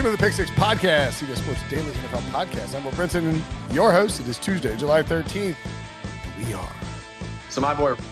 Welcome to the Pick Six Podcast, CBS Sports Daily NFL Podcast. I'm Will Brinson, and your host. It is Tuesday, July 13th. We are. So my boy.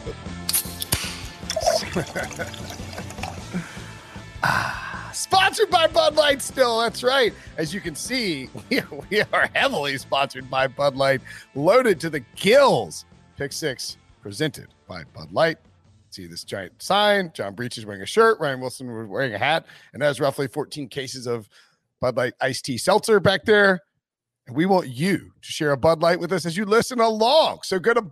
Sponsored by Bud Light still. That's right. As you can see, we are heavily sponsored by Bud Light, loaded to the gills. Pick Six presented by Bud Light. See this giant sign. John Breach is wearing a shirt. Ryan Wilson was wearing a hat. And there's roughly 14 cases of Bud Light iced tea seltzer back there. And we want you to share a Bud Light with us as you listen along. So go to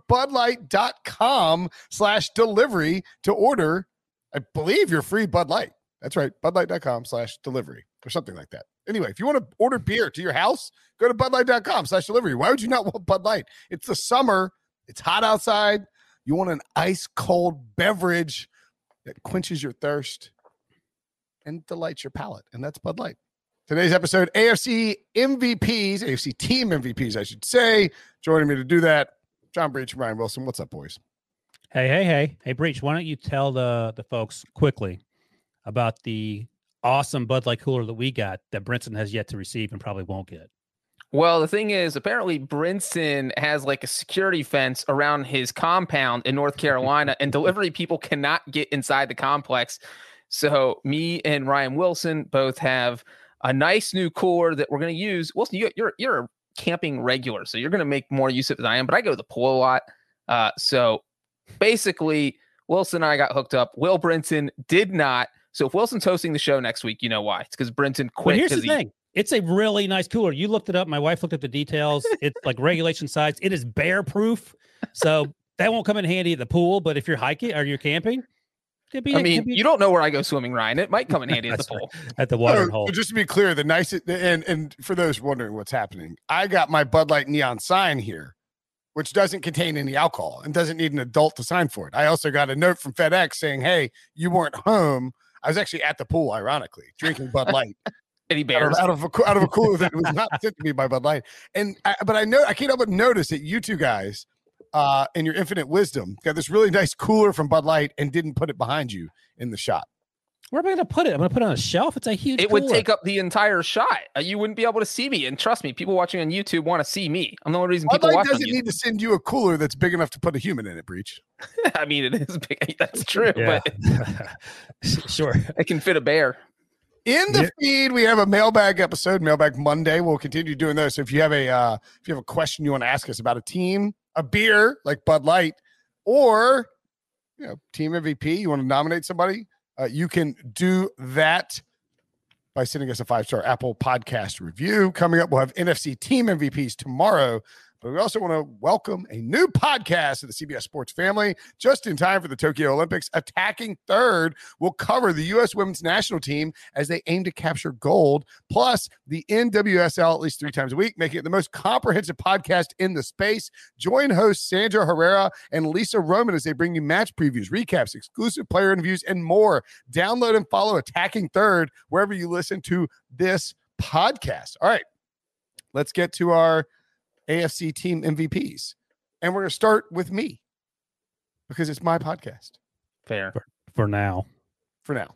budlight.com/delivery to order, I believe, your free Bud Light. That's right. budlight.com/delivery or something like that. Anyway, if you want to order beer to your house, go to budlight.com/delivery. Why would you not want Bud Light? It's the summer. It's hot outside. You want an ice cold beverage that quenches your thirst and delights your palate. And that's Bud Light. Today's episode, AFC MVPs, AFC team MVPs, I should say. Joining me to do that, John Breach and Ryan Wilson. What's up, boys? Hey, Breach, why don't you tell the folks quickly about the awesome Bud Light cooler that we got that Brinson has yet to receive and probably won't get? Well, the thing is, apparently Brinson has like a security fence around his compound in North Carolina, and delivery people cannot get inside the complex. So me and Ryan Wilson both have a nice new cooler that we're going to use. Wilson, you're a camping regular, so you're going to make more use of it than I am, but I go to the pool a lot. So basically, Wilson and I got hooked up. Will Brinson did not. So if Wilson's hosting the show next week, you know why. It's because Brinson quit. But here's the thing. It's a really nice cooler. You looked it up. My wife looked at the details. It's like regulation size. It is bear proof. So that won't come in handy at the pool. But if you're hiking or you're camping, you don't know where I go swimming, Ryan. It might come in handy at the pool. Right. At the watering hole. Just to be clear, the nicest, and for those wondering what's happening, I got my Bud Light neon sign here, which doesn't contain any alcohol and doesn't need an adult to sign for it. I also got a note from FedEx saying, hey, you weren't home. I was actually at the pool, ironically, drinking Bud Light. Any bears out of a cooler that was not sent to me by Bud Light. But I can't help but notice that you two guys, in your infinite wisdom, got this really nice cooler from Bud Light and didn't put it behind you in the shot. Where am I going to put it? I'm going to put it on a shelf. It's a huge It cooler. would take up the entire shot. You wouldn't be able to see me. And trust me, people watching on YouTube want to see me. I'm the only reason people watch on YouTube. Bud Light doesn't need to send you a cooler that's big enough to put a human in it, Breach. I mean, it is big. That's true. Yeah. But Sure. It can fit a bear. In the feed, we have a mailbag episode, Mailbag Monday. We'll continue doing those. So if you have a question you want to ask us about a team, a beer like Bud Light, or team MVP, you want to nominate somebody, you can do that by sending us a 5-star Apple Podcast review. Coming up, we'll have NFC team MVPs tomorrow. But we also want to welcome a new podcast to the CBS Sports family just in time for the Tokyo Olympics. Attacking Third will cover the U.S. women's national team as they aim to capture gold, plus the NWSL at least 3 times a week, making it the most comprehensive podcast in the space. Join hosts Sandra Herrera and Lisa Roman as they bring you match previews, recaps, exclusive player interviews, and more. Download and follow Attacking Third wherever you listen to this podcast. All right, let's get to our AFC team MVPs. And we're going to start with me because it's my podcast. Fair. For now. For now.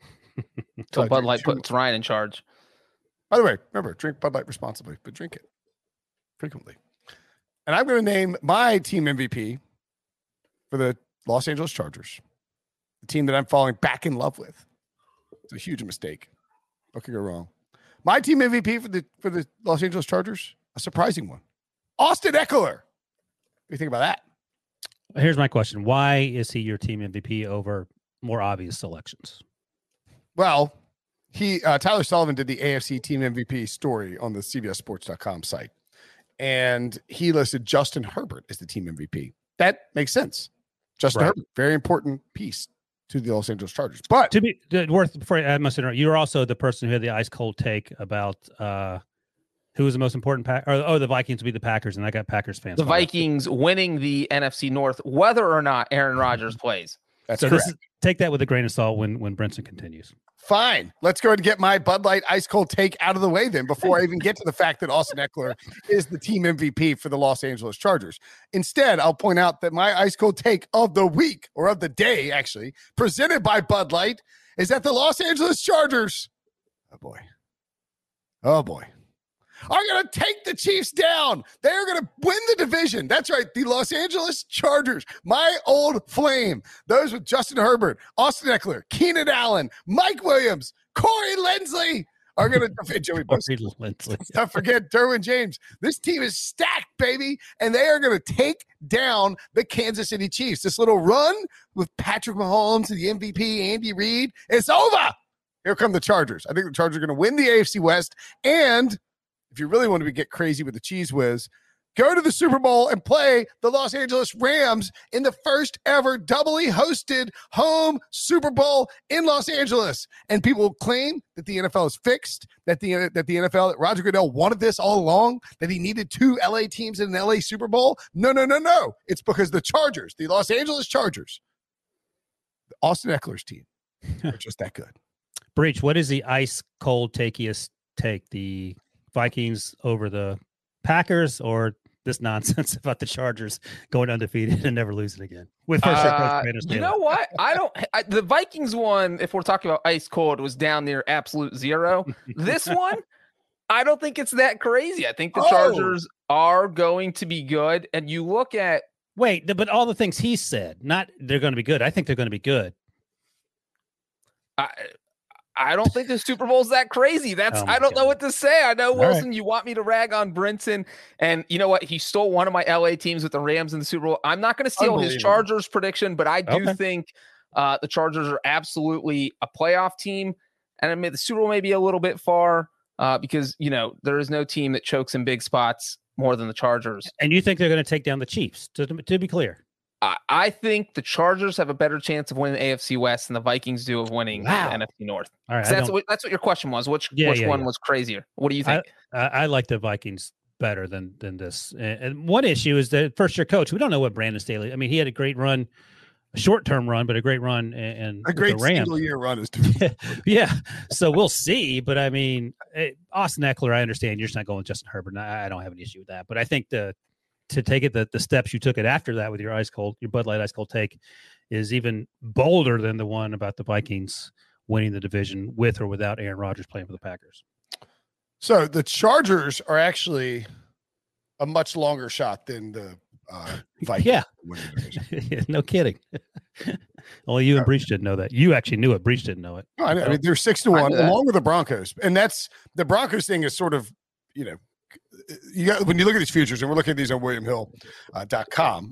So Bud Light puts Ryan in charge. By the way, remember, drink Bud Light responsibly, but drink it frequently. And I'm going to name my team MVP for the Los Angeles Chargers, the team that I'm falling back in love with. It's a huge mistake. What could go wrong? My team MVP for the Los Angeles Chargers, a surprising one. Austin Eckler. What do you think about that? Here's my question. Why is he your team MVP over more obvious selections? Well, Tyler Sullivan did the AFC team MVP story on the CBSSports.com site, and he listed Justin Herbert as the team MVP. That makes sense. Justin Herbert, very important piece to the Los Angeles Chargers. But before I must interrupt, you're also the person who had the ice cold take about who was the most important the Vikings would be the Packers, and I got Packers fans. The Vikings winning the NFC North, whether or not Aaron Rodgers plays. That's correct. Take that with a grain of salt when Brinson continues. Fine. Let's go ahead and get my Bud Light ice cold take out of the way then before I even get to the fact that Austin Eckler is the team MVP for the Los Angeles Chargers. Instead, I'll point out that my ice cold take of the week, or of the day actually, presented by Bud Light, is that the Los Angeles Chargers, oh boy, Oh boy. Are going to take the Chiefs down. They are going to win the division. That's right. The Los Angeles Chargers, my old flame. Those with Justin Herbert, Austin Eckler, Keenan Allen, Mike Williams, Corey Linsley are going to defend Joey Bosa. Don't forget Derwin James. This team is stacked, baby, and they are going to take down the Kansas City Chiefs. This little run with Patrick Mahomes and the MVP, Andy Reid, it's over. Here come the Chargers. I think the Chargers are going to win the AFC West, and if you really want to get crazy with the cheese whiz, go to the Super Bowl and play the Los Angeles Rams in the first ever doubly hosted home Super Bowl in Los Angeles. And people will claim that the NFL is fixed, that the NFL, that Roger Goodell wanted this all along, that he needed 2 LA teams in an LA Super Bowl. No. It's because the Chargers, the Los Angeles Chargers, Austin Eckler's team, are just that good. Breach, what is the ice cold takiest take? The Vikings over the Packers, or this nonsense about the Chargers going undefeated and never losing again? With you know what? The Vikings one, if we're talking about ice cold, was down near absolute zero. This one, I don't think it's that crazy. I think the Chargers are going to be good. And you look at but all the things he said, not they're going to be good. I think they're going to be good. I don't think the Super Bowl's that crazy. I don't know what to say. I know, Wilson, you want me to rag on Brinson. And you know what? He stole one of my LA teams with the Rams in the Super Bowl. I'm not going to steal his Chargers prediction, but I do think the Chargers are absolutely a playoff team. And I mean, the Super Bowl may be a little bit far because, there is no team that chokes in big spots more than the Chargers. And you think they're going to take down the Chiefs, to be clear? I think the Chargers have a better chance of winning the AFC West than the Vikings do of winning the NFC North. All right, that's what your question was. Which one was crazier? What do you think? I like the Vikings better than this. And one issue is the first-year coach. We don't know what Brandon Staley. I mean, he had a great run, a short-term run, but a great run. And a great single-year run is yeah. So we'll see. But I mean, Austin Eckler, I understand you're just not going with Justin Herbert. I don't have an issue with that. But I think to take it the steps you took it after that with your Bud Light ice cold take is even bolder than the one about the Vikings winning the division with or without Aaron Rodgers playing for the Packers. So the Chargers are actually a much longer shot than the Vikings. Yeah. No kidding. Only you and Breach didn't know that. You actually knew it. Breach didn't know it. No, I mean, they're 6-1 along with the Broncos. And that's the Broncos thing is sort of, when you look at these futures, and we're looking at these on WilliamHill.com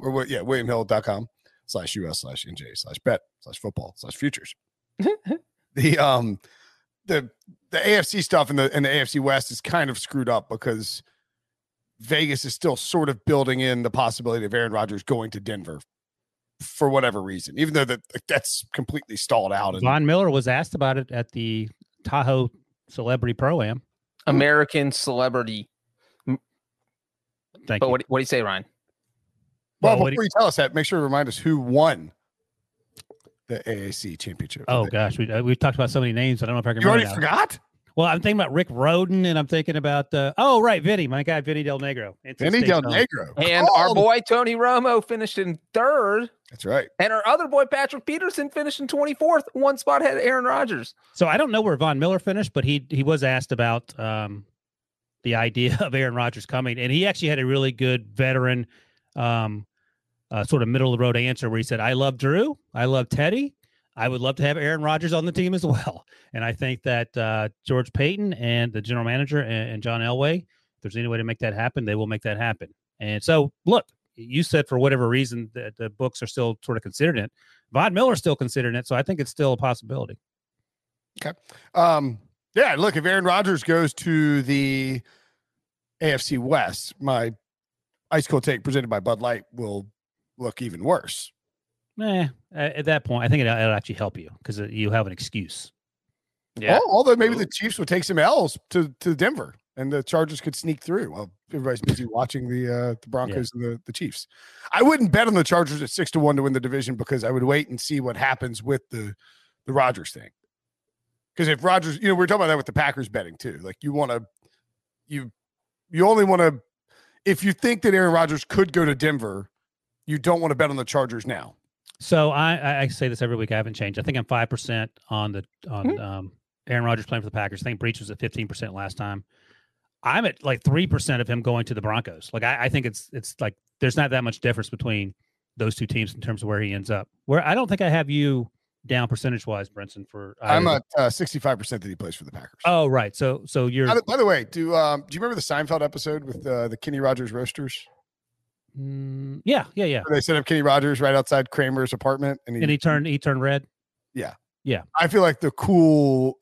WilliamHill.com/US/NJ/bet/football/futures. The AFC stuff and the AFC West is kind of screwed up because Vegas is still sort of building in the possibility of Aaron Rodgers going to Denver for whatever reason, even though that's completely stalled out. Von Miller was asked about it at the Tahoe Celebrity Pro-Am. American Celebrity. Thank you. What do you say, Ryan? Well, before you tell us that, make sure to remind us who won the AAC championship. Oh, gosh. We've talked about so many names. I don't know if I can remember. You already forgot? Well, I'm thinking about Rick Roden, and I'm thinking about Vinny, my guy, Vinny Del Negro. Vinny Del Negro. And our boy, Tony Romo, finished in 3rd. That's right. And our other boy, Patrick Peterson, finished in 24th, one spot ahead of Aaron Rodgers. So I don't know where Von Miller finished, but he was asked about the idea of Aaron Rodgers coming, and he actually had a really good veteran sort of middle-of-the-road answer where he said, I love Drew, I love Teddy, I would love to have Aaron Rodgers on the team as well. And I think that George Payton and the general manager and John Elway, if there's any way to make that happen, they will make that happen. And so, look, you said for whatever reason that the books are still sort of considering it. Von Miller's still considering it, so I think it's still a possibility. Okay. Yeah, look, if Aaron Rodgers goes to the AFC West, my ice cold take presented by Bud Light will look even worse. At that point, I think it'll actually help you because you have an excuse. Yeah. Although maybe the Chiefs would take some L's to Denver and the Chargers could sneak through while everybody's busy watching the Broncos and the Chiefs. I wouldn't bet on the Chargers at 6-1 to win the division because I would wait and see what happens with the Rodgers thing. Because if Rodgers, we're talking about that with the Packers betting too. Like you only want to, if you think that Aaron Rodgers could go to Denver, you don't want to bet on the Chargers now. So I say this every week. I haven't changed. I think I'm 5% on Aaron Rodgers playing for the Packers. I think Breach was at 15% last time. I'm at like 3% of him going to the Broncos. Like I think it's like there's not that much difference between those two teams in terms of where he ends up. Where I don't think I have you down percentage wise, Brinson. For I'm at 65% that he plays for the Packers. Oh, right. So you're. By the way, do you remember the Seinfeld episode with the Kenny Rogers roasters? Yeah. Where they set up Kenny Rogers right outside Kramer's apartment, and he turned red. Yeah. I feel like the cool,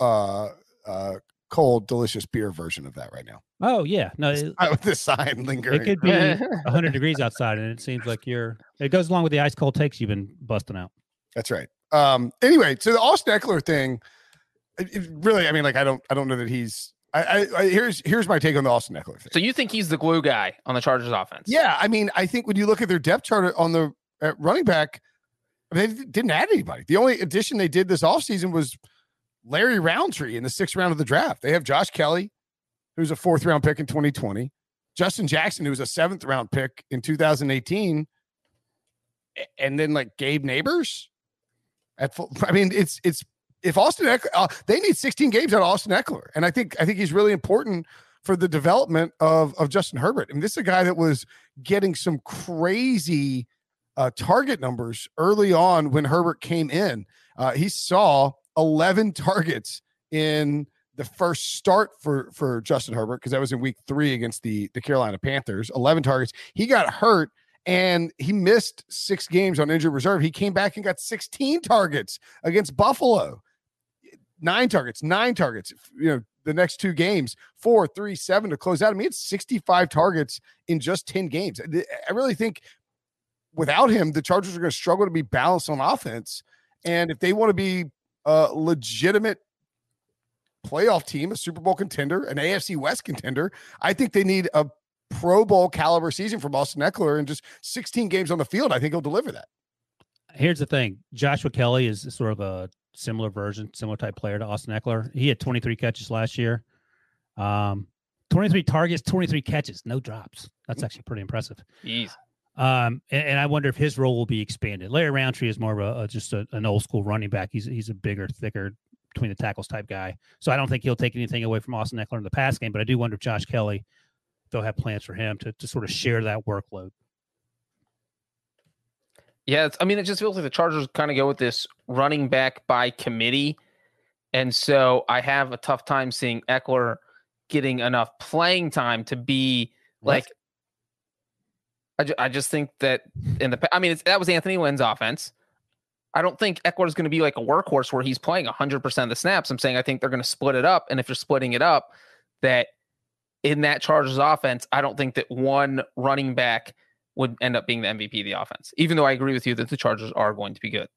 cold, delicious beer version of that right now. Oh yeah, no, with the sign lingering. It could be 100 degrees outside, and it seems like it goes along with the ice cold takes you've been busting out. That's right. Anyway, so the Austin Ekeler thing, it really, I mean, like I don't know that he's. Here's my take on the Austin Ekeler thing. So you think he's the glue guy on the Chargers offense? Yeah, I mean, I think when you look at their depth chart on the running back, they didn't add anybody. The only addition they did this offseason was Larry Roundtree in the 6th round of the draft. They have Josh Kelly, who's a 4th round pick in 2020, Justin Jackson, who was a 7th round pick in 2018, and then like Gabe Neighbors. I mean, it's if Austin Ekeler, they need 16 games out of Austin Ekeler, and I think he's really important for the development of Justin Herbert. I mean, this is a guy that was getting some crazy target numbers early on when Herbert came in. He saw 11 targets in the first start for Justin Herbert, because that was in week 3 against the Carolina Panthers. 11 targets. He got hurt and he missed 6 games on injured reserve. He came back and got 16 targets against Buffalo. 9 targets. You know, the next 2 games, 4, 3, 7 to close out. I mean, it's 65 targets in just 10 games. I really think without him, the Chargers are going to struggle to be balanced on offense. And if they want to be a legitimate playoff team, a Super Bowl contender, an AFC West contender, I think they need a Pro Bowl caliber season from Austin Ekeler, and just 16 games on the field. I think he'll deliver that. Here's the thing. Joshua Kelly is sort of a similar type player to Austin Ekeler. He had 23 catches last year. 23 targets, 23 catches, no drops. That's actually pretty impressive. Jeez. And I wonder if his role will be expanded. Larry Roundtree is more of just an old school running back. He's a bigger, thicker, between the tackles type guy. So I don't think he'll take anything away from Austin Ekeler in the pass game, but I do wonder if Josh Kelly, they'll have plans for him to sort of share that workload. Yeah, it just feels like the Chargers kind of go with this running back by committee. And so I have a tough time seeing Ekeler getting enough playing time to be like, I just think that that was Anthony Lynn's offense. I don't think Ekeler is going to be like a workhorse where he's playing 100% of the snaps. I'm saying I think they're going to split it up. And if you're splitting it up, that in that Chargers offense, I don't think that one running back would end up being the MVP of the offense, even though I agree with you that the Chargers are going to be good.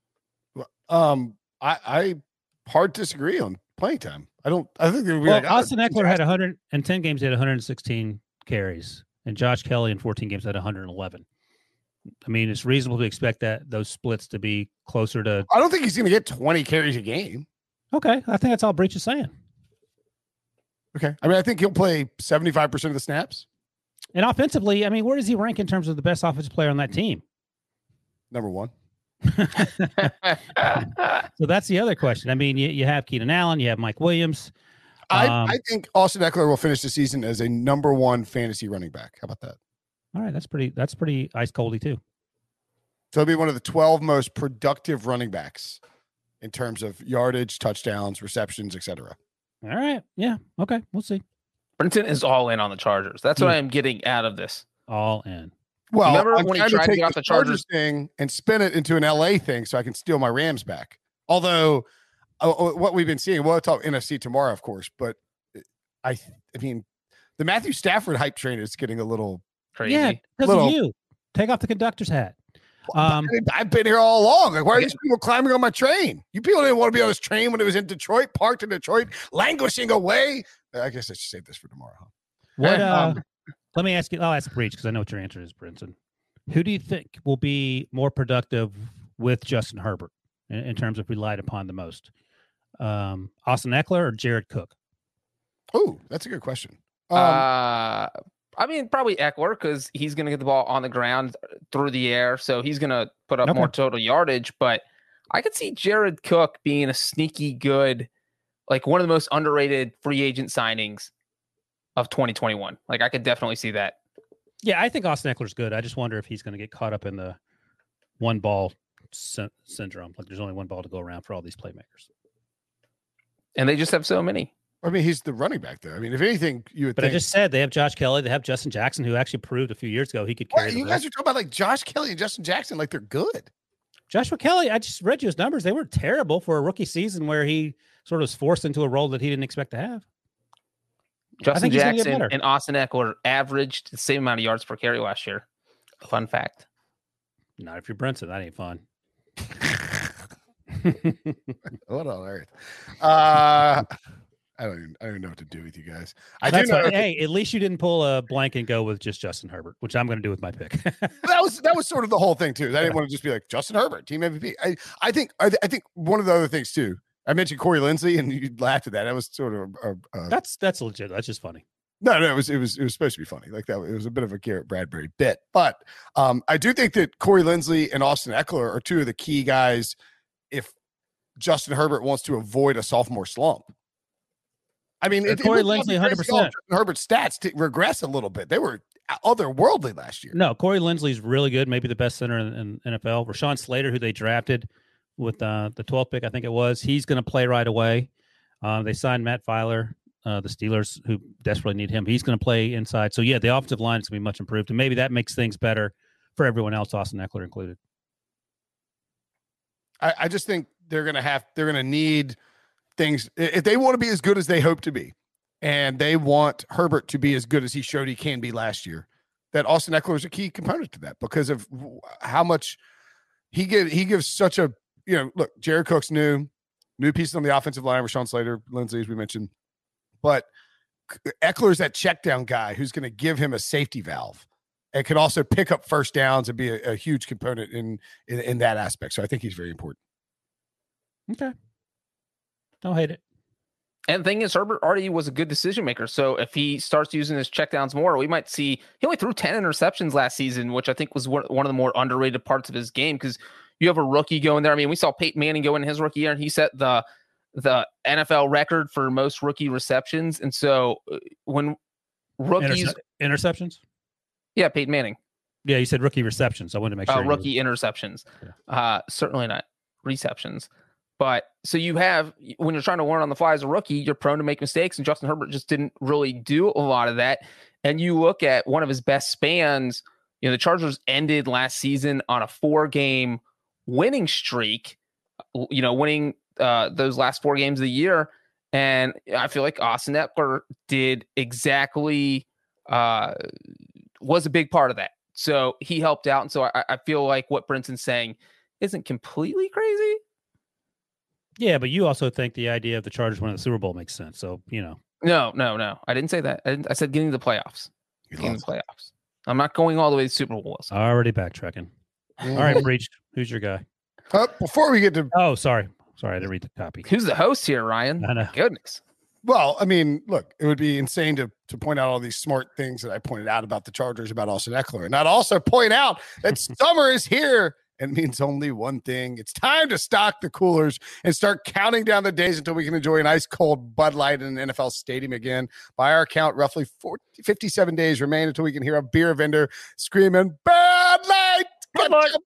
I hard disagree on playing time. I think Austin Ekeler had 110 games, he had 116 carries, and Josh Kelly in 14 games had 111. I mean, it's reasonable to expect that those splits to be closer to. I don't think he's going to get 20 carries a game. Okay. I think that's all Breach is saying. Okay. I mean, I think he'll play 75% of the snaps. And offensively, I mean, where does he rank in terms of the best offensive player on that team? Number 1. So that's the other question. I mean, you have Keenan Allen, you have Mike Williams. I think Austin Ekeler will finish the season as a number 1 fantasy running back. How about that? All right, that's pretty ice coldy too. So he'll be one of the 12 most productive running backs in terms of yardage, touchdowns, receptions, etc. All right, yeah, okay, we'll see. Brinson is all in on the Chargers. That's what I am getting out of this. All in. Well, remember I'm when he tried to get off the Chargers thing and spin it into an LA thing so I can steal my Rams back. Although what we've been seeing, we'll talk NFC tomorrow, of course, but I mean, the Matthew Stafford hype train is getting a little crazy. Yeah, because of you. Take off the conductor's hat. I've been here all along. Like, why are these people climbing on my train? You people didn't want to be on this train when it was in Detroit, parked in Detroit, languishing away. I guess I should save this for tomorrow. What? Let me ask you. I'll ask Breach because I know what your answer is, Brinson. Who do you think will be more productive with Justin Herbert in terms of relied upon the most? Austin Ekeler or Jared Cook? Oh, that's a good question. I mean, probably Ekeler because he's going to get the ball on the ground through the air. So he's going to put up more total yardage. But I could see Jared Cook being a sneaky good, like one of the most underrated free agent signings of 2021. Like I could definitely see that. Yeah, I think Austin Eckler's good. I just wonder if he's going to get caught up in the one ball syndrome. Like there's only one ball to go around for all these playmakers. And they just have so many. I mean, he's the running back there. I mean, if anything, you would But think. I just said they have Josh Kelly. They have Justin Jackson, who actually proved a few years ago he could carry What? the You ball. guys are talking about like Josh Kelly and Justin Jackson like they're good. Joshua Kelly, I just read you his numbers. They were terrible for a rookie season where he sort of was forced into a role that he didn't expect to have. Justin Jackson and Austin Eckler averaged the same amount of yards per carry last year. Fun fact. Not if you're Brinson. That ain't fun. What on earth? I don't even know what to do with you guys. Hey, at least you didn't pull a blank and go with just Justin Herbert, which I'm going to do with my pick. that was sort of the whole thing too. I didn't want to just be like Justin Herbert, team MVP. I think one of the other things too. I mentioned Corey Linsley, and you laughed at that. That was sort of that's legit. That's just funny. No, it was supposed to be funny. Like that, it was a bit of a Garrett Bradbury bit. But I do think that Corey Linsley and Austin Eckler are two of the key guys if Justin Herbert wants to avoid a sophomore slump. I mean, Corey Linsley, 100%. Herbert's stats regress a little bit. They were otherworldly last year. No, Corey Linsley's really good, maybe the best center in NFL. Rashawn Slater, who they drafted with the 12th pick, I think it was, he's going to play right away. They signed Matt Filer, the Steelers, who desperately need him. He's going to play inside. So, yeah, the offensive line is going to be much improved, and maybe that makes things better for everyone else, Austin Eckler included. I just think they're going to need things if they want to be as good as they hope to be, and they want Herbert to be as good as he showed he can be last year. That Austin Eckler is a key component to that because of how much he gives such a look. Jared Cook's new pieces on the offensive line, Rashawn Slater, Lindsey, as we mentioned, but Eckler's that check down guy who's going to give him a safety valve and can also pick up first downs and be a huge component in that aspect. So I think he's very important. Okay. Don't hate it. And the thing is, Herbert already was a good decision maker. So if he starts using his checkdowns more, we might see he only threw 10 interceptions last season, which I think was one of the more underrated parts of his game because you have a rookie going there. I mean, we saw Peyton Manning go in his rookie year, and he set the NFL record for most rookie receptions. And so when rookies interceptions, yeah, Peyton Manning. Yeah, you said rookie receptions. I wanted to make sure. Rookie interceptions. Yeah. Certainly not receptions. But so you have, when you're trying to learn on the fly as a rookie, you're prone to make mistakes. And Justin Herbert just didn't really do a lot of that. And you look at one of his best spans, the Chargers ended last season on a 4-game winning streak, winning those last 4 games of the year. And I feel like Austin Eckler did exactly, was a big part of that. So he helped out. And so I feel like what Brinson's saying isn't completely crazy. Yeah, but you also think the idea of the Chargers winning the Super Bowl makes sense. So, No. I didn't say that. I said getting to the playoffs. I'm not going all the way to the Super Bowl. Already backtracking. All right, Breach. Who's your guy? Before we get to... Oh, sorry. I didn't read the copy. Who's the host here, Ryan? I know. Goodness. Well, I mean, look, it would be insane to point out all these smart things that I pointed out about the Chargers, about Austin Eckler, and not also point out that summer is here. And means only one thing. It's time to stock the coolers and start counting down the days until we can enjoy an ice cold Bud Light in an NFL stadium again. By our count, roughly 57 days remain until we can hear a beer vendor screaming, Bud Light! Bud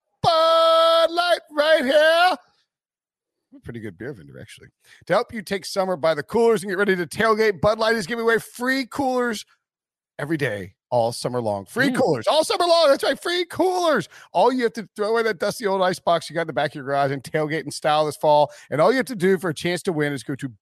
Light right here! A pretty good beer vendor, actually. To help you take summer by the coolers and get ready to tailgate, Bud Light is giving away free coolers every day. All summer long. Free coolers. All summer long. That's right. Free coolers. All you have to throw away that dusty old ice box you got in the back of your garage and tailgate in style this fall. And all you have to do for a chance to win is go to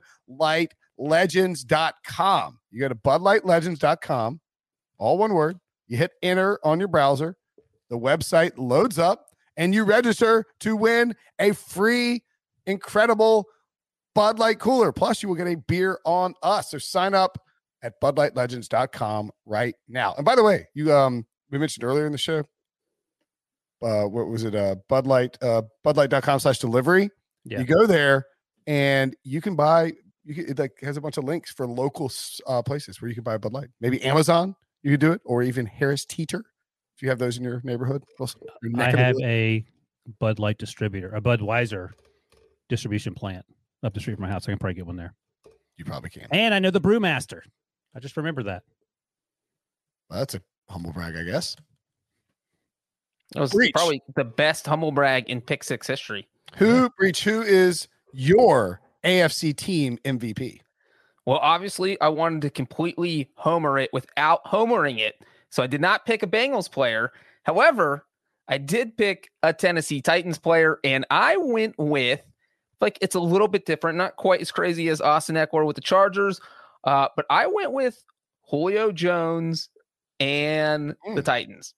BudLightLegends.com. You go to BudLightLegends.com. All one word. You hit enter on your browser. The website loads up and you register to win a free, incredible Bud Light cooler. Plus, you will get a beer on us. So sign up at BudLightLegends.com right now. And by the way, you we mentioned earlier in the show, what was it? BudLight.com/delivery. Yeah. You go there and you can buy. It has a bunch of links for local places where you can buy Bud Light. Maybe Amazon, you could do it, or even Harris Teeter if you have those in your neighborhood. I have a Bud Light distributor, a Budweiser distribution plant up the street from my house. I can probably get one there. You probably can. And I know the brewmaster. I just remember that. Well, that's a humble brag, I guess. It was probably the best humble brag in Pick Six history. Breach, who is your AFC team MVP? Well, obviously, I wanted to completely homer it without homering it. So I did not pick a Bengals player. However, I did pick a Tennessee Titans player, and I went with, like, it's a little bit different, not quite as crazy as Austin Eckler with the Chargers, but I went with Julio Jones and the Titans.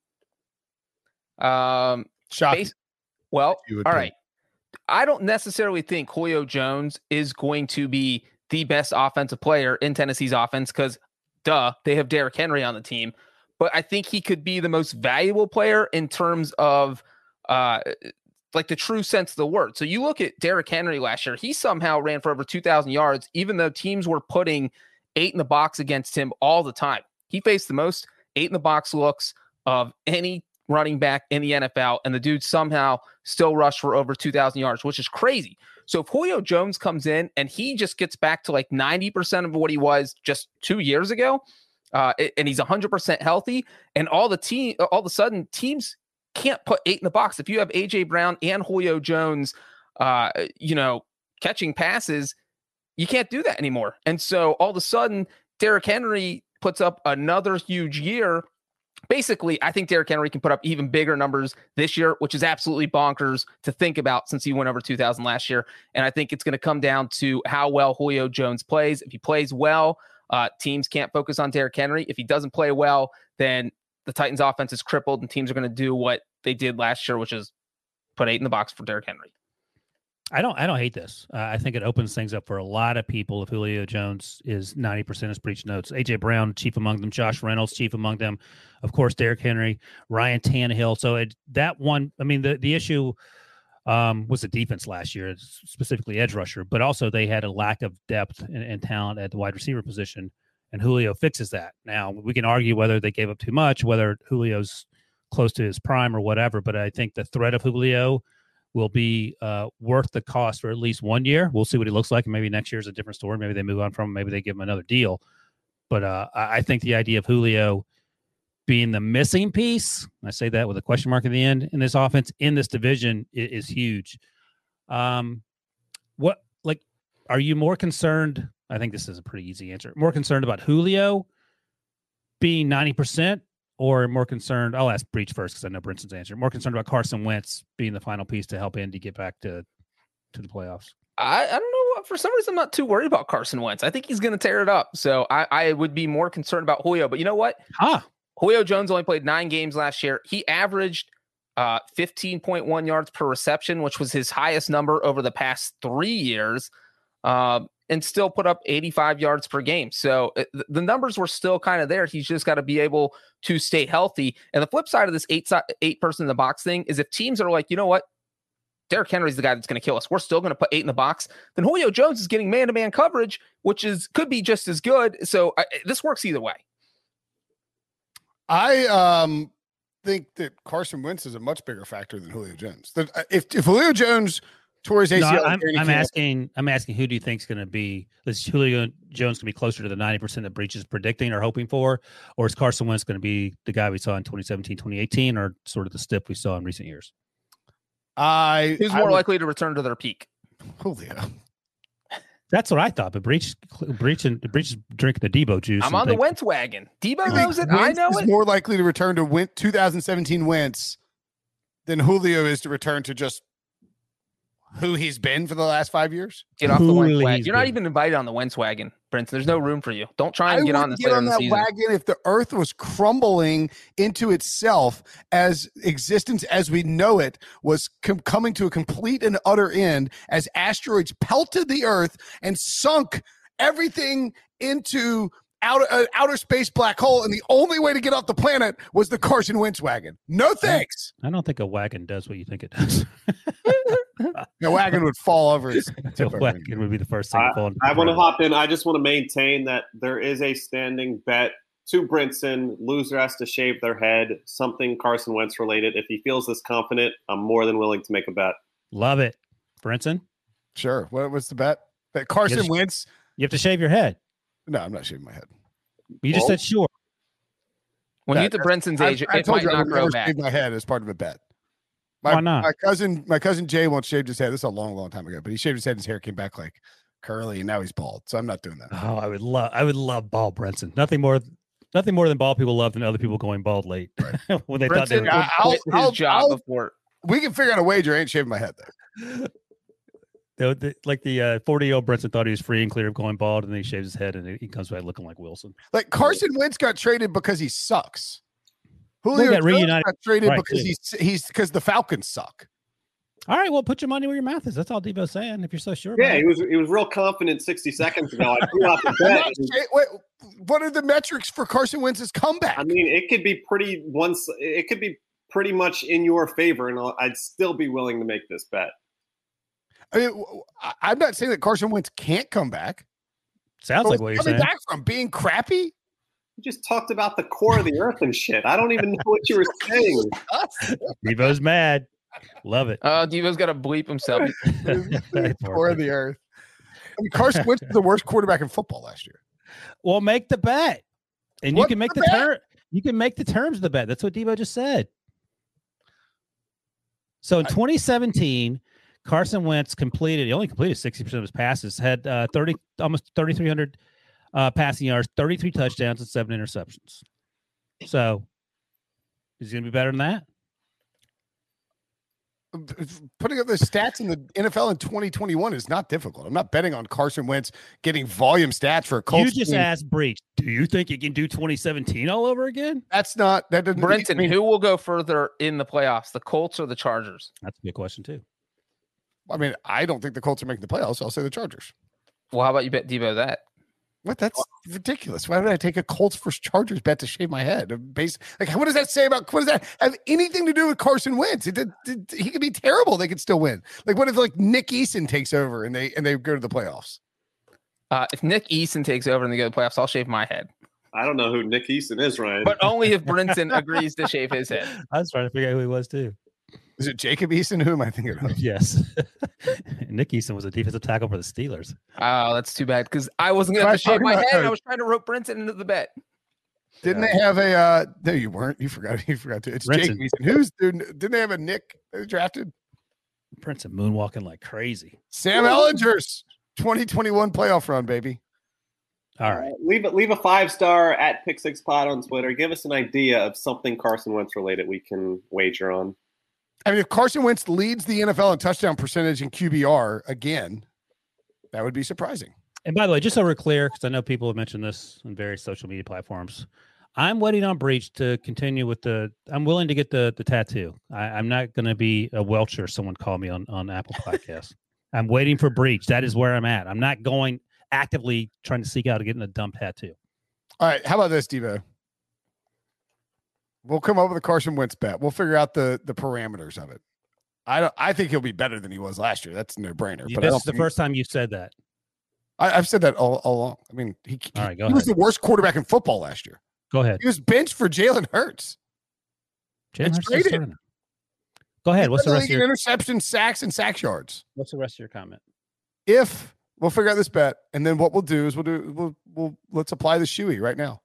Shocking. Well, all right. I don't necessarily think Julio Jones is going to be the best offensive player in Tennessee's offense because, they have Derrick Henry on the team. But I think he could be the most valuable player in terms of like the true sense of the word. So you look at Derrick Henry last year, he somehow ran for over 2,000 yards, even though teams were putting 8 in the box against him all the time. He faced the most 8 in the box looks of any running back in the NFL, and the dude somehow still rushed for over 2,000 yards, which is crazy. So if Julio Jones comes in and he just gets back to like 90% of what he was just 2 years ago, and he's 100% healthy, and all of a sudden teams can't put 8 in the box. If you have AJ Brown and Julio Jones, catching passes, you can't do that anymore. And so all of a sudden, Derrick Henry puts up another huge year. Basically, I think Derrick Henry can put up even bigger numbers this year, which is absolutely bonkers to think about since he went over 2,000 last year. And I think it's going to come down to how well Julio Jones plays. If he plays well, teams can't focus on Derrick Henry. If he doesn't play well, then the Titans offense is crippled and teams are going to do what they did last year, which is put 8 in the box for Derrick Henry. I don't hate this. I think it opens things up for a lot of people if Julio Jones is 90% as Breach notes. AJ Brown, chief among them. Josh Reynolds, chief among them. Of course, Derrick Henry, Ryan Tannehill. So the issue was the defense last year, specifically edge rusher, but also they had a lack of depth and talent at the wide receiver position, and Julio fixes that. Now, we can argue whether they gave up too much, whether Julio's close to his prime or whatever, but I think the threat of Julio will be worth the cost for at least 1 year. We'll see what he looks like, and maybe next year is a different story. Maybe they move on from him. Maybe they give him another deal. But I think the idea of Julio being the missing piece, I say that with a question mark at the end, in this offense, in this division, is huge. Are you more concerned? I think this is a pretty easy answer. More concerned about Julio being 90%? Or more concerned, I'll ask Breach first because I know Brinson's answer. More concerned about Carson Wentz being the final piece to help Indy get back to the playoffs. I don't know. For some reason, I'm not too worried about Carson Wentz. I think he's going to tear it up. So I would be more concerned about Julio. But you know what? Julio Jones only played 9 games last year. He averaged 15.1 yards per reception, which was his highest number over the past 3 years. And still put up 85 yards per game. So the numbers were still kind of there. He's just got to be able to stay healthy. And the flip side of this 8 person in the box thing is if teams are like, you know what, Derrick Henry's the guy that's going to kill us, we're still going to put 8 in the box, then Julio Jones is getting man-to-man coverage, which could be just as good. So this works either way. I think that Carson Wentz is a much bigger factor than Julio Jones. If Julio Jones tore his ACL, I'm asking who do you think is going to be? Is Julio Jones going to be closer to the 90% that Breach is predicting or hoping for, or is Carson Wentz going to be the guy we saw in 2017, 2018, or sort of the stiff we saw in recent years? Who's more likely to return to their peak? Julio. That's what I thought, but Breach is drinking the Debo juice. I'm on the Wentz wagon. Debo knows it. I know it. More likely to return to 2017 Wentz than Julio is to return to just who he's been for the last 5 years. Get off the Wentz wagon. You're not even invited on the Wentz wagon, Brinson. There's no room for you. Don't try and get on this later in the season. Wagon if the earth was crumbling into itself as existence as we know it was coming to a complete and utter end as asteroids pelted the earth and sunk everything into outer space black hole, and the only way to get off the planet was the Carson Wentz wagon. No thanks. I don't think a wagon does what you think it does. The wagon would fall over. The wagon would be the first thing. I want to hop in. I just want to maintain that there is a standing bet to Brinson. Loser has to shave their head. Something Carson Wentz related. If he feels this confident, I'm more than willing to make a bet. Love it, Brinson. Sure. What's the bet? That Carson Wentz. You have to shave your head. No, I'm not shaving my head. You just said sure. When you get to Brinson's age, I it told might you I not would grow never back. shave my head as part of a bet. Why not? My cousin Jay once shaved his head. This is a long time ago, but he shaved his head and his hair came back like curly, and now he's bald. So I'm not doing that. Oh, I would love bald Brinson. Nothing more than bald people love than other people going bald late. Right. When they thought they Brinson were, would quit his job before. We can figure out a wager. I ain't shaving my head though. like the 40-year-old Brinson thought he was free and clear of going bald, and then he shaves his head and he comes back looking like Wilson. Like Carson Wentz got traded because he sucks. Julio got Jones reunited. got traded Right, because he's because the Falcons suck. All right, well, put your money where your mouth is. That's all Debo's saying. If you're so sure. Yeah, about it. he was real confident 60 seconds ago. I threw out the bet. Wait, what are the metrics for Carson Wentz's comeback? I mean, it could be pretty much in your favor, and I'd still be willing to make this bet. I mean, I'm not saying that Carson Wentz can't come back. Sounds like what you're coming saying. back from being crappy. You just talked about the core of the earth and shit. I don't even know what you were saying. Debo's mad. Love it. Devo's got to bleep himself. Core of the earth. I mean, Carson Wentz was the worst quarterback in football last year. Well, make the bet, and What's you can make the the bet? term. You can make the terms of the bet. That's what Debo just said. So in 2017, Carson Wentz he only completed 60% of his passes, had almost 3,300 passing yards, 33 touchdowns, and 7 interceptions. So he's going to be better than that. Putting up the stats in the NFL in 2021 is not difficult. I'm not betting on Carson Wentz getting volume stats for a Colts. You just team. asked Breach, do you think he can do 2017 all over again? That doesn't. Brinson, who will go further in the playoffs, the Colts or the Chargers? That's a good question too. I mean, I don't think the Colts are making the playoffs. So I'll say the Chargers. Well, how about you bet Debo that? What? That's ridiculous. Why would I take a Colts versus Chargers bet to shave my head? What does that say about? What does that have anything to do with Carson Wentz? He could be terrible. They could still win. Like, what if Nick Eason takes over and they go to the playoffs? If Nick Eason takes over and they go to the playoffs, I'll shave my head. I don't know who Nick Eason is, Ryan. But only if Brinson agrees to shave his head. I was trying to figure out who he was too. Is it Jacob Eason? Who am I thinking of? Yes. Nick Eason was a defensive tackle for the Steelers. Oh, that's too bad because I wasn't going to shave my head. I was trying to rope Brinson into the bet. Didn't they have a? No, you weren't. You forgot. You forgot to. It's Jacob Eason. Didn't they have a Nick they drafted? Brinson moonwalking like crazy. Sam Ellinger's 2021 playoff run, baby. All right. Leave a 5-star at Pick Six Pod on Twitter. Give us an idea of something Carson Wentz related we can wager on. I mean, if Carson Wentz leads the NFL in touchdown percentage in QBR again, that would be surprising. And by the way, just so we're clear, because I know people have mentioned this on various social media platforms, I'm waiting on Breach to continue with I'm willing to get the tattoo. I'm not going to be a Welcher, someone called me on Apple Podcasts. I'm waiting for Breach. That is where I'm at. I'm not going actively trying to seek out getting a dumb tattoo. All right. How about this, Devo? We'll come up with a Carson Wentz bet. We'll figure out the parameters of it. I think he'll be better than he was last year. That's a no-brainer. But this is the first time you've said that. I've said that all along. I mean, he was the worst quarterback in football last year. Go ahead. He was benched for Jalen Hurts. Jalen Hurts. Go ahead. What's the rest of your interception, sacks, and sack yards? What's the rest of your comment? If we'll figure out this bet, and then what we'll do is let's apply the shoey right now.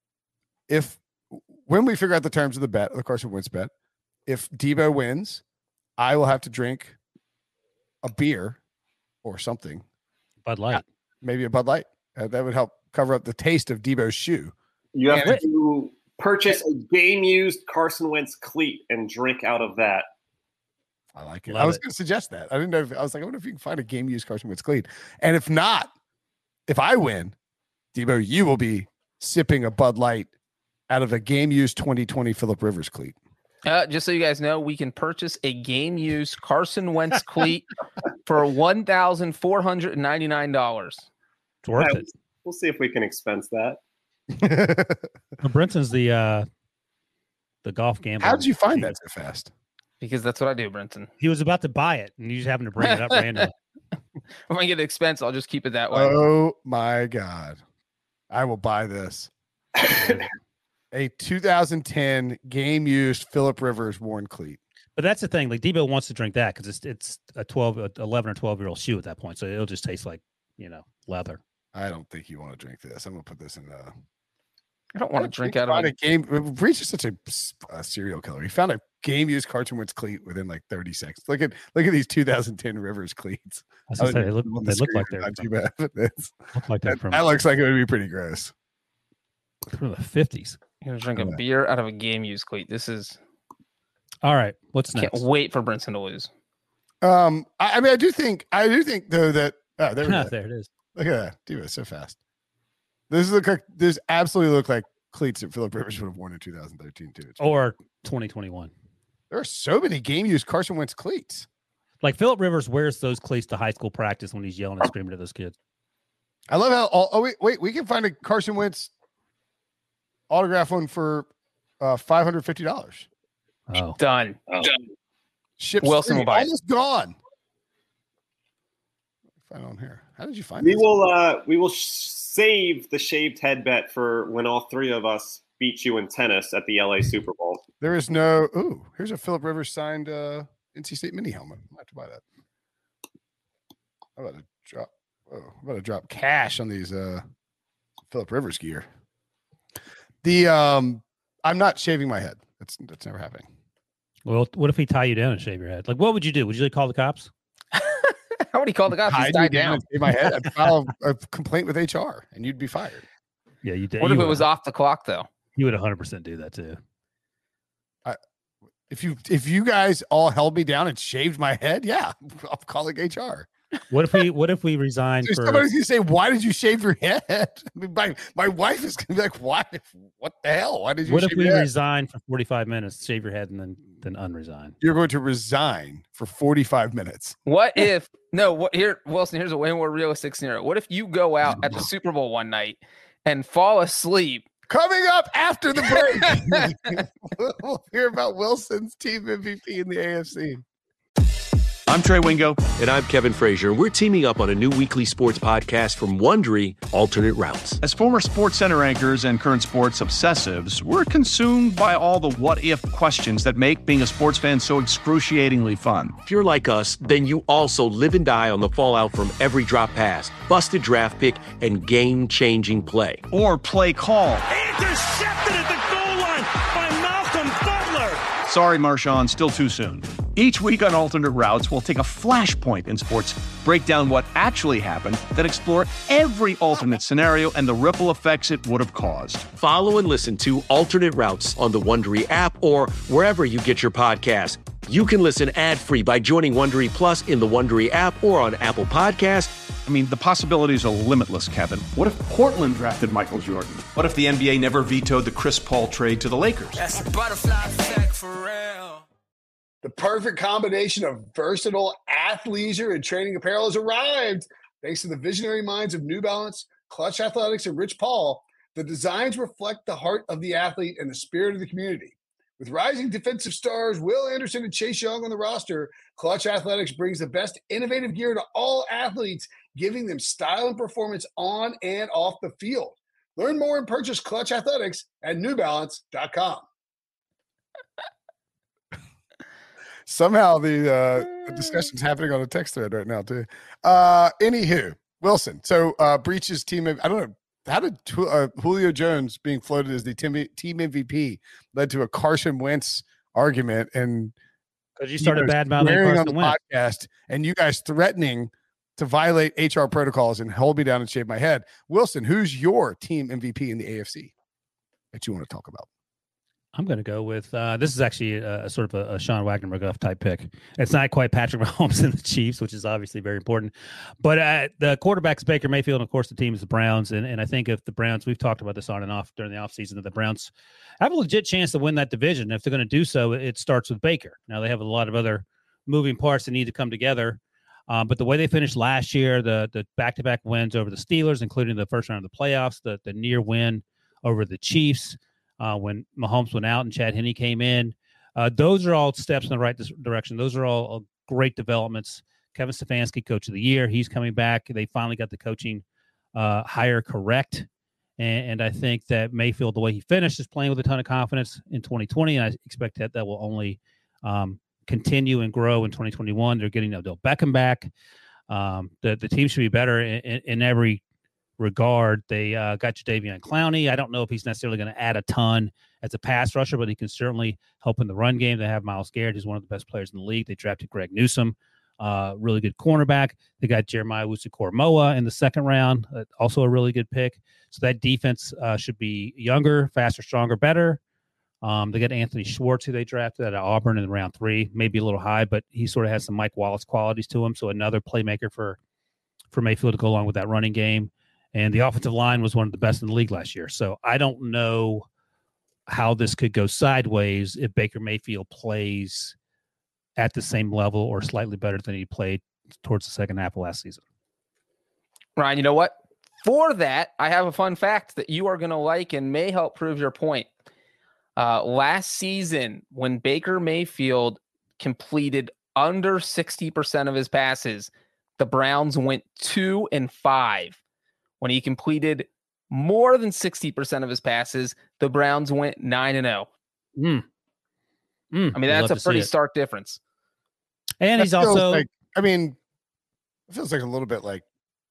When we figure out the terms of the bet, the Carson Wentz bet, if Debo wins, I will have to drink a beer or something. Bud Light. Maybe a Bud Light. That would help cover up the taste of Debo's shoe. You have to purchase a game-used Carson Wentz cleat and drink out of that. I like it. I was going to suggest that. I didn't know. I was like, I wonder if you can find a game-used Carson Wentz cleat. And if not, if I win, Debo, you will be sipping a Bud Light out of a game-used 2020 Phillip Rivers cleat. Just so you guys know, we can purchase a game-used Carson Wentz cleat for $1,499. It's worth it. We'll see if we can expense that. Brinson's the golf gambler. How did you find that so fast? Because that's what I do, Brinson. He was about to buy it, and you just happened to bring it up randomly. When I get the expense, I'll just keep it that way. Oh, my God. I will buy this. A 2010 game-used Phillip Rivers worn cleat. But that's the thing. Like, Debo wants to drink that because it's a 11 or 12-year-old shoe at that point. So it'll just taste like, leather. I don't think you want to drink this. I'm going to put this in I don't want to drink out of a game. Breach is such a serial killer. He found a game used Carson Wentz cleat within like 30 seconds. Look at these 2010 Rivers cleats. They look like they're not too bad. That looks like it would be pretty gross. From the 50s. You're gonna drink a beer out of a game used cleat. This is all right. What's next? Can't wait for Brinson to lose. I do think though that there it is. Look at that. Do it so fast. This absolutely look like cleats that Philip Rivers would have worn in 2013 too. Or 2021. There are so many game used Carson Wentz cleats. Like Philip Rivers wears those cleats to high school practice when he's yelling and screaming at those kids. I love how wait, we can find a Carson Wentz autograph one for $550. Oh, done. Ships Wilson will buy almost gone. Find on here. How did you find we will save the shaved head bet for when all three of us beat you in tennis at the LA Super Bowl. There is no. Ooh, here's a Philip Rivers signed NC State mini helmet. I might have to buy that. I'm about to drop cash on these Philip Rivers gear. I'm not shaving my head. That's never happening. Well, what if he tie you down and shave your head? Like, what would you do? Would you call the cops? How would he call the cops? He's tied down. Shave my head. I'd file a complaint with HR, and you'd be fired. Yeah, you did. What if it was off the clock though? You would 100% do that too. If you guys all held me down and shaved my head, yeah, I'm calling HR. What if we resign? So somebody's gonna say, "Why did you shave your head?" I mean, my wife is gonna be like, "Why? What the hell? Why did you?" What if we resign for 45 minutes, shave your head, and then unresign? You're going to resign for 45 minutes. What if Wilson? Here's a way more realistic scenario. What if you go out at the Super Bowl one night and fall asleep? Coming up after the break, we'll hear about Wilson's team MVP in the AFC. I'm Trey Wingo. And I'm Kevin Frazier. We're teaming up on a new weekly sports podcast from Wondery, Alternate Routes. As former Sports Center anchors and current sports obsessives, we're consumed by all the what-if questions that make being a sports fan so excruciatingly fun. If you're like us, then you also live and die on the fallout from every drop pass, busted draft pick, and game-changing play. Or play call. Intercepted at the goal line by Malcolm Butler. Sorry, Marshawn, still too soon. Each week on Alternate Routes, we'll take a flashpoint in sports, break down what actually happened, then explore every alternate scenario and the ripple effects it would have caused. Follow and listen to Alternate Routes on the Wondery app or wherever you get your podcasts. You can listen ad-free by joining Wondery Plus in the Wondery app or on Apple Podcasts. I mean, the possibilities are limitless, Kevin. What if Portland drafted Michael Jordan? What if the NBA never vetoed the Chris Paul trade to the Lakers? That's the butterfly effect for real. The perfect combination of versatile athleisure and training apparel has arrived. Thanks to the visionary minds of New Balance, Clutch Athletics, and Rich Paul, the designs reflect the heart of the athlete and the spirit of the community. With rising defensive stars Will Anderson and Chase Young on the roster, Clutch Athletics brings the best innovative gear to all athletes, giving them style and performance on and off the field. Learn more and purchase Clutch Athletics at newbalance.com. Somehow the discussion's happening on a text thread right now too. Anywho, Wilson. So Breach's team. I don't know. How did Julio Jones being floated as the team MVP led to a Carson Wentz argument? And because you started bad-mouthing Carson on the Wentz podcast, and you guys threatening to violate HR protocols and hold me down and shave my head. Wilson, who's your team MVP in the AFC that you want to talk about? I'm going to go with this is actually a sort of a Sean Wagner-McGuff type pick. It's not quite Patrick Mahomes and the Chiefs, which is obviously very important. But the quarterback is Baker Mayfield, and, of course, the team is the Browns. And I think if the Browns, we've talked about this on and off during the offseason, that the Browns have a legit chance to win that division. If they're going to do so, it starts with Baker. Now, they have a lot of other moving parts that need to come together. But the way they finished last year, the back-to-back wins over the Steelers, including the first round of the playoffs, the near win over the Chiefs, when Mahomes went out and Chad Henne came in. Those are all steps in the right direction. Those are all great developments. Kevin Stefanski, Coach of the Year, he's coming back. They finally got the coaching hire correct. And I think that Mayfield, the way he finished, is playing with a ton of confidence in 2020. And I expect that will only continue and grow in 2021. They're getting Odell Beckham back. The team should be better in every regard. They got Jadeveon Clowney. I don't know if he's necessarily going to add a ton as a pass rusher, but he can certainly help in the run game. They have Myles Garrett, who's one of the best players in the league. They drafted Greg Newsome, really good cornerback. They got Jeremiah Wusu-Koramoah in the second round, also a really good pick. So that defense should be younger, faster, stronger, better. They got Anthony Schwartz, who they drafted at Auburn in round 3, maybe a little high, but he sort of has some Mike Wallace qualities to him. So another playmaker for Mayfield to go along with that running game. And the offensive line was one of the best in the league last year. So I don't know how this could go sideways if Baker Mayfield plays at the same level or slightly better than he played towards the second half of last season. Ryan, you know what? For that, I have a fun fact that you are going to like and may help prove your point. Last season, when Baker Mayfield completed under 60% of his passes, the Browns went 2-5. When he completed more than 60% of his passes, the Browns went 9-0. I mean, that's a pretty stark difference. And he's also, it feels like a little bit like.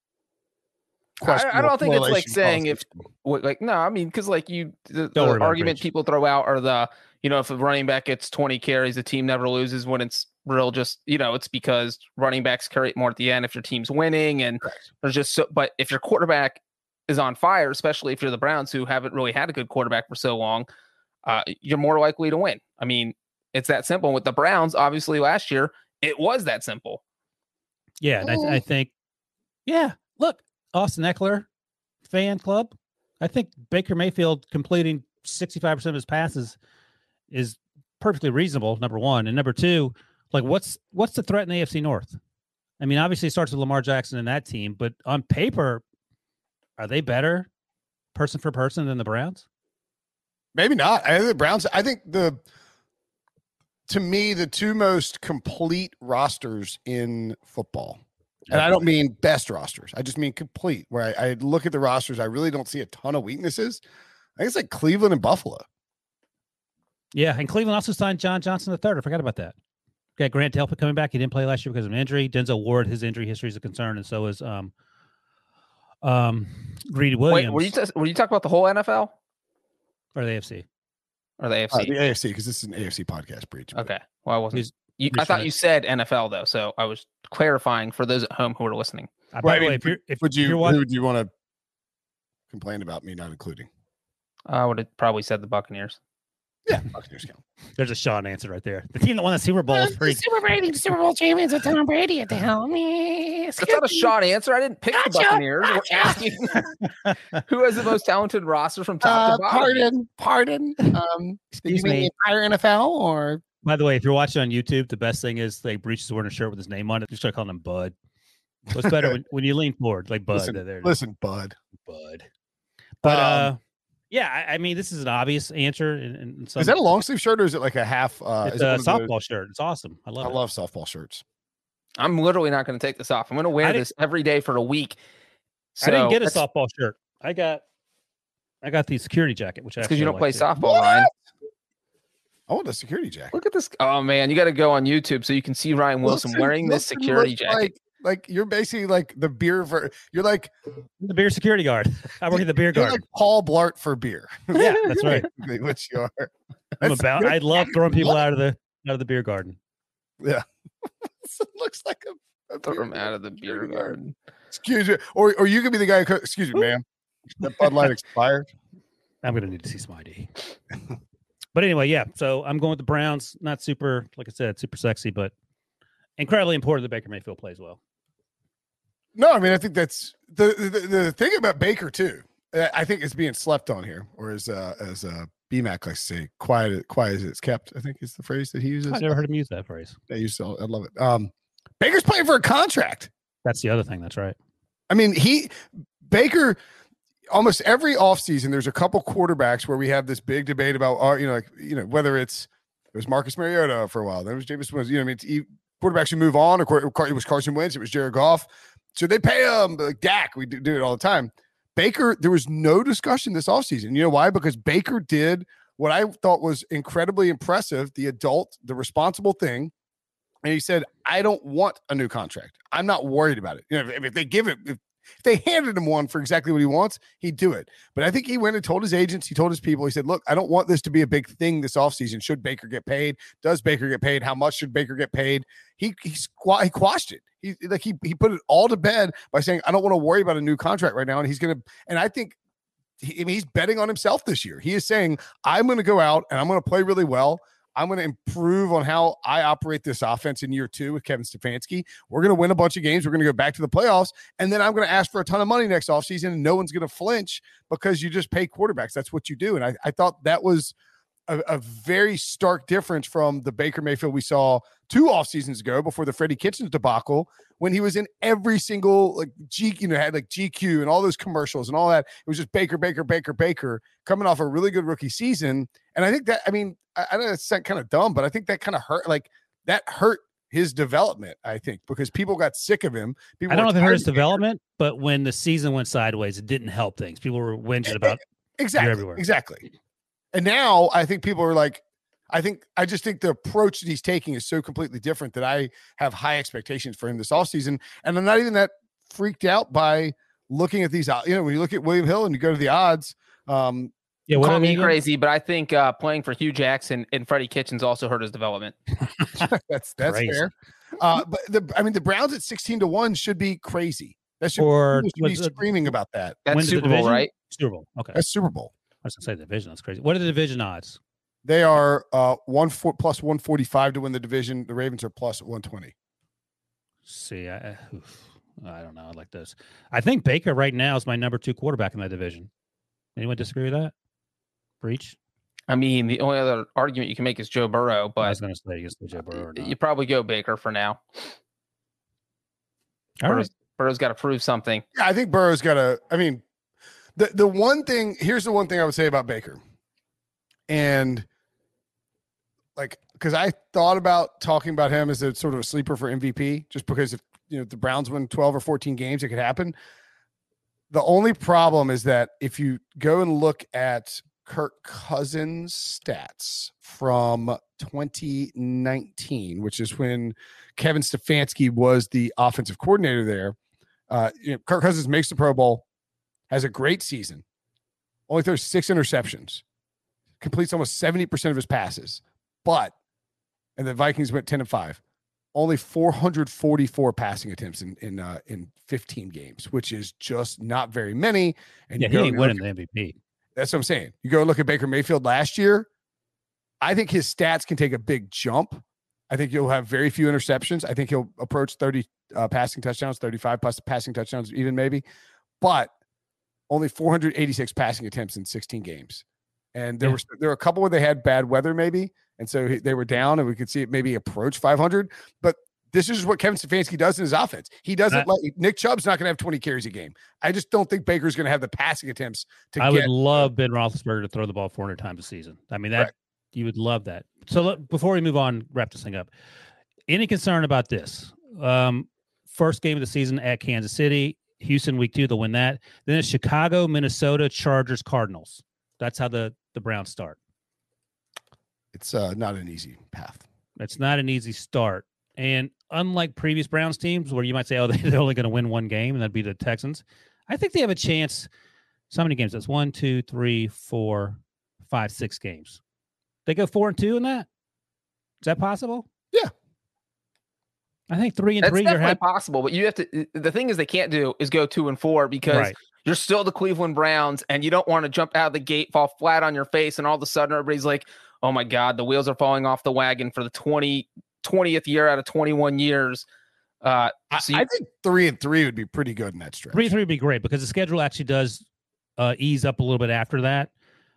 I don't think it's like saying because like the argument people throw out are the, if a running back gets 20 carries, the team never loses, when it's real just, it's because running backs carry more at the end if your team's winning. And there's just but if your quarterback is on fire, especially if you're the Browns, who haven't really had a good quarterback for so long, you're more likely to win. I mean, it's that simple. With the Browns, obviously last year, it was that simple. Yeah. And I think, look, Austin Eckler fan club. I think Baker Mayfield completing 65% of his passes is perfectly reasonable, number one. And number two, like what's the threat in the AFC North? I mean, obviously it starts with Lamar Jackson and that team, but on paper, are they better person for person than the Browns? Maybe not. I think the Browns, to me, the two most complete rosters in football. And I don't mean best rosters. I just mean complete, where I look at the rosters. I really don't see a ton of weaknesses. I think it's like Cleveland and Buffalo. Yeah, and Cleveland also signed John Johnson III. I forgot about that. Got Grant Delpit coming back. He didn't play last year because of an injury. Denzel Ward, his injury history is a concern, and so is Greedy Williams. Wait, were you talking about the whole NFL? Or the AFC? Or the AFC? The AFC, because this is an AFC podcast, Breach. Okay. Well, I wasn't. I thought you said NFL, though, so I was clarifying for those at home who are listening. By the way, who would you want to complain about me not including? I would have probably said the Buccaneers. Yeah, Buccaneers count. There's a Sean answer right there. The team that won the Super Bowl is pretty. Super Bowl champions with Tom Brady at the helm. That's not a Sean answer. I didn't pick the Buccaneers. We're asking who has the most talented roster from top to bottom. Pardon. Excuse me. The entire NFL, or by the way, if you're watching on YouTube, the best thing is they Breach is wearing a shirt with his name on it. You start calling him Bud. What's better when you lean forward, like Bud? Listen, Bud. But yeah, I mean, this is an obvious answer. Is that a long sleeve shirt or is it like a half? It's a softball shirt. It's awesome. I love softball shirts. I'm literally not going to take this off. I'm going to wear this every day for a week. So I didn't get a softball shirt. I got the security jacket, which because you don't play softball, Ryan. I want a security jacket. Look at this. Oh man, you got to go on YouTube so you can see Ryan Wilson wearing this security jacket. Like you're basically like the beer. You're like the beer security guard. I work at the beer guard. Like Paul Blart for beer. Yeah, that's right. Which you are. I love throwing people out of the beer garden. Yeah, it looks like a throw them out of the beer garden. Excuse me, or you could be the guy. Excuse me, ma'am. That Bud Light expired. I'm gonna need to see some ID. But anyway, yeah. So I'm going with the Browns. Not super, like I said, super sexy, but incredibly important that Baker Mayfield plays well. No, I mean, I think that's the thing about Baker too. I think it's being slept on here, or as BMAC likes to say, quiet as it's kept. I think is the phrase that he uses. I've never heard him use that phrase. I love it. Baker's playing for a contract. That's the other thing. That's right. I mean, Baker. Almost every offseason, there's a couple quarterbacks where we have this big debate about, whether it was Marcus Mariota for a while, then it was Jameis Winston. It's quarterbacks who move on. Or it was Carson Wentz. It was Jared Goff. So they pay him like Dak. We do it all the time. Baker, there was no discussion this offseason. You know why? Because Baker did what I thought was incredibly impressive, the responsible thing. And he said, I don't want a new contract. I'm not worried about it. If they give it, If they handed him one for exactly what he wants, he'd do it. But I think he went and told his agents, he told his people, he said, look, I don't want this to be a big thing this offseason. Should Baker get paid? Does Baker get paid? How much should Baker get paid? He quashed it. He put it all to bed by saying, I don't want to worry about a new contract right now. And I think he's betting on himself this year. He is saying, I'm going to go out and I'm going to play really well. I'm going to improve on how I operate this offense in year 2 with Kevin Stefanski. We're going to win a bunch of games. We're going to go back to the playoffs. And then I'm going to ask for a ton of money next offseason, and no one's going to flinch because you just pay quarterbacks. That's what you do. And I thought that was a very stark difference from the Baker Mayfield we saw 2 off seasons ago before the Freddie Kitchens debacle, when he was in every single had like GQ and all those commercials and all that. It was just Baker coming off a really good rookie season. And I think that, I know it's kind of dumb, but I think that kind of hurt his development, I think, because people got sick of him. I don't know if it hurt his development, but when the season went sideways, it didn't help things. People were whinging about Exactly. And now I think people are like, I just think the approach that he's taking is so completely different that I have high expectations for him this offseason. And I'm not even that freaked out by looking at these, when you look at William Hill and you go to the odds. Call me crazy, but I think playing for Hugh Jackson and Freddie Kitchens also hurt his development. that's fair. But the Browns at 16-1 should be crazy. That should be screaming about that. That's Super Bowl, right? Super Bowl. Okay. That's Super Bowl. I was going to say division. That's crazy. What are the division odds? They are plus 145 to win the division. The Ravens are plus 120. See, I don't know. I like this. I think Baker right now is my number 2 quarterback in that division. Anyone disagree with that? Breach? The only other argument you can make is Joe Burrow, but I was going to say against Joe Burrow. You probably go Baker for now. Burrow's got to prove something. Yeah, I think Burrow's got to. The one thing. Here's the one thing I would say about Baker, and because I thought about talking about him as a sort of a sleeper for MVP, just because if the Browns win 12 or 14 games, it could happen. The only problem is that if you go and look at Kirk Cousins' stats from 2019, which is when Kevin Stefanski was the offensive coordinator there, Kirk Cousins makes the Pro Bowl, has a great season, only throws 6 interceptions, completes almost 70% of his passes, and the Vikings went 10-5. Only 444 passing attempts in 15 games, which is just not very many. And he ain't winning the MVP. That's what I'm saying. You go look at Baker Mayfield last year. I think his stats can take a big jump. I think he'll have very few interceptions. I think he'll approach 30 passing touchdowns, 35 plus passing touchdowns, even maybe. But only 486 passing attempts in 16 games. And there were a couple where they had bad weather, maybe. And so they were down, and we could see it maybe approach 500. But this is what Kevin Stefanski does in his offense. He doesn't Nick Chubb's not going to have 20 carries a game. I just don't think Baker's going to have the passing attempts to I would love Ben Roethlisberger to throw the ball 400 times a season. You would love that. So before we move on, wrap this thing up. Any concern about this? First game of the season at Kansas City, Houston week 2, they'll win that. Then it's Chicago, Minnesota, Chargers, Cardinals. That's how the Browns start. It's not an easy path. It's not an easy start. And unlike previous Browns teams where you might say, they're only going to win one game, and that'd be the Texans, I think they have a chance. So many games? That's 1, 2, 3, 4, 5, 6 games. They go 4-2 in that? Is that possible? Yeah. I think 3-3. That's definitely possible, but you have to. The thing is, they can't do is go 2-4 because you're still the Cleveland Browns, and you don't want to jump out of the gate, fall flat on your face, and all of a sudden everybody's like, "Oh my God, the wheels are falling off the wagon for the 20th year out of 21 years." I think 3-3 would be pretty good in that stretch. 3-3 would be great because the schedule actually does ease up a little bit after that.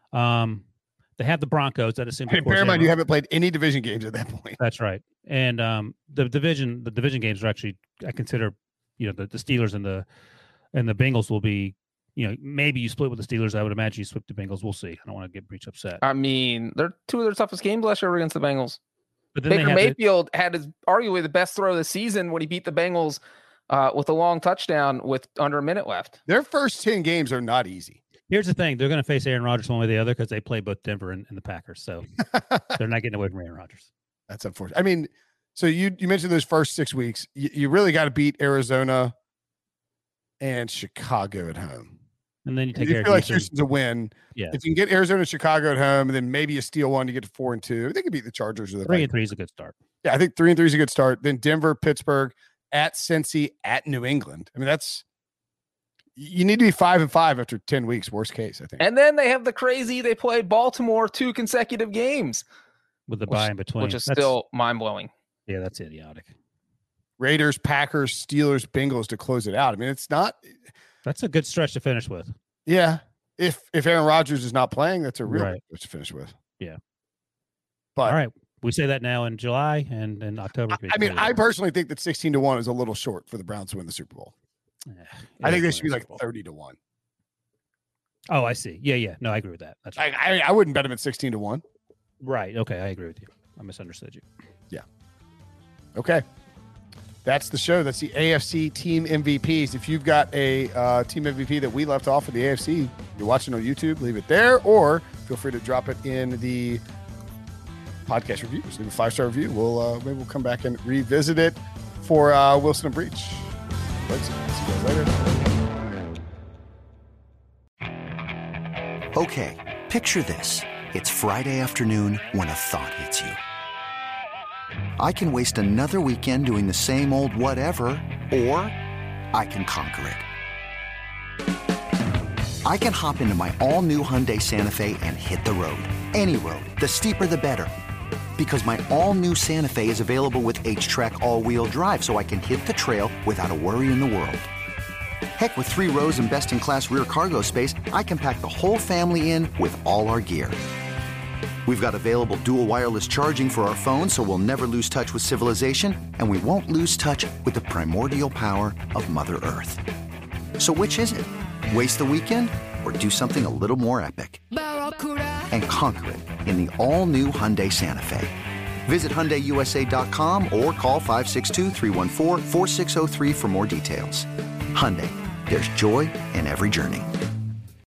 They have the Broncos. That assumes. Bear in mind, you haven't played any division games at that point. That's right. And the division games are actually, I consider, the Steelers and the Bengals will be, maybe you split with the Steelers. I would imagine you split the Bengals. We'll see. I don't want to get Breach upset. They're 2 of their toughest games last year against the Bengals. But then Baker Mayfield had arguably the best throw of the season when he beat the Bengals with a long touchdown with under a minute left. Their first 10 games are not easy. Here's the thing. They're going to face Aaron Rodgers one way or the other because they play both Denver and the Packers. So they're not getting away from Aaron Rodgers. That's unfortunate. So you mentioned those first 6 weeks. You really got to beat Arizona, and Chicago at home. And then you take you care feel of like Houston's a win. Yeah. If you can get Arizona and Chicago at home, and then maybe you steal one to get to 4-2, they could beat the Chargers or the 3-3 is a good start. Yeah, I think 3-3 is a good start. Then Denver, Pittsburgh, at Cincy, at New England. I mean, you need to be 5-5 after 10 weeks, worst case, I think. And then they have they play Baltimore 2 consecutive games. With the bye in between. Which is still mind-blowing. Yeah, that's idiotic. Raiders, Packers, Steelers, Bengals to close it out. I mean, it's not. That's a good stretch to finish with. Yeah. If Aaron Rodgers is not playing, that's a real Right. good stretch to finish with. Yeah. But all right. We say that now in July and in October. I mean, I personally think that 16-1 is a little short for the Browns to win the Super Bowl. I think they should be like 30-1. Oh, I see. Yeah. No, I agree with that. That's right. I wouldn't bet them at 16-1. Right. Okay. I agree with you. I misunderstood you. Yeah. Okay. That's the show. That's the AFC team MVPs. If you've got a team MVP that we left off of the AFC, you're watching on YouTube, leave it there, or feel free to drop it in the podcast review. Just leave a 5-star review. Maybe we'll come back and revisit it for Wilson and Breach. Thanks. See you guys later. Okay, picture this. It's Friday afternoon when a thought hits you. I can waste another weekend doing the same old whatever, or I can conquer it. I can hop into my all-new Hyundai Santa Fe and hit the road. Any road. The steeper, the better. Because my all-new Santa Fe is available with H-Track all-wheel drive, so I can hit the trail without a worry in the world. Heck, with 3 rows and best-in-class rear cargo space, I can pack the whole family in with all our gear. We've got available dual wireless charging for our phones, so we'll never lose touch with civilization, and we won't lose touch with the primordial power of Mother Earth. So which is it? Waste the weekend or do something a little more epic? And conquer it in the all-new Hyundai Santa Fe. Visit HyundaiUSA.com or call 562-314-4603 for more details. Hyundai, there's joy in every journey.